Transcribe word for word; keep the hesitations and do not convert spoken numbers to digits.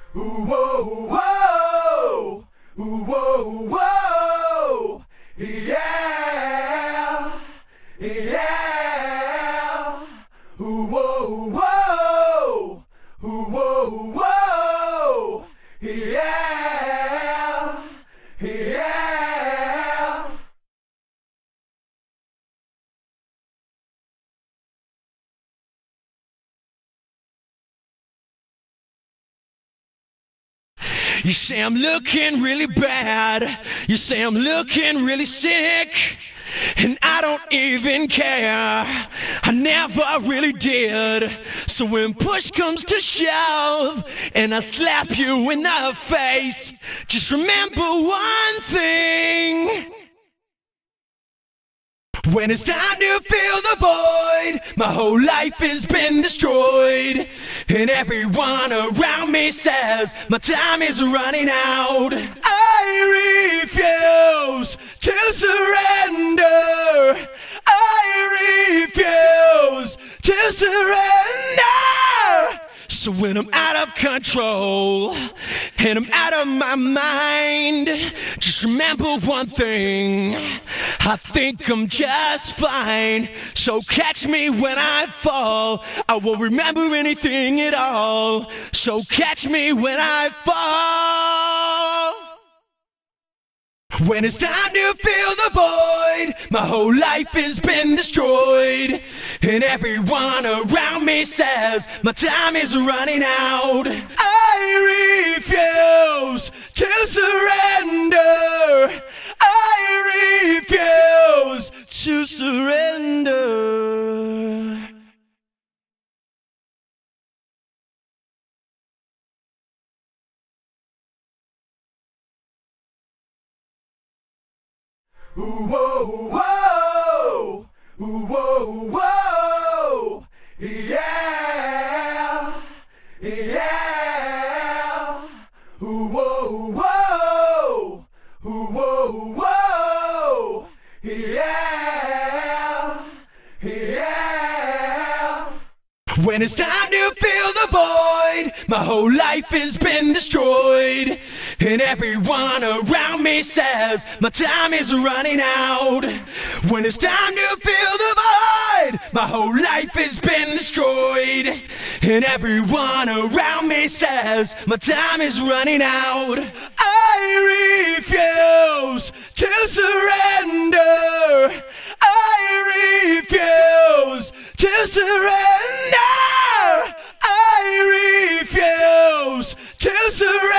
Ooh, whoa, whoa, ooh, whoa, whoa, yeah, yeah, ooh, whoa, whoa, ooh, whoa, whoa, yeah, yeah. You say I'm looking really bad. You say I'm looking really sick. And I don't even care. I never really did. So when push comes to shove and I slap you in the face, just remember one thing. When it's time to fill the void, my whole life has been destroyed. And everyone around me says my time is running out. I refuse to surrender. I refuse to surrender. So when I'm out of control and I'm out of my mind, just remember one thing. I think I'm just fine. So catch me when I fall. I won't remember anything at all. So catch me when I fall. When it's time to fill the void, my whole life has been destroyed. And everyone around me says my time is running out. I refuse to surrender. I refuse to surrender. Ooh, whoa, whoa, ooh, whoa, whoa, yeah, yeah, ooh, whoa, whoa, ooh, whoa, whoa, yeah, yeah. When it's time to fill the void, my whole life has been destroyed. And everyone around me says my time is running out. When it's time to fill the void, my whole life has been destroyed. And everyone around me says my time is running out. I refuse to surrender. I refuse to surrender. I refuse to surrender.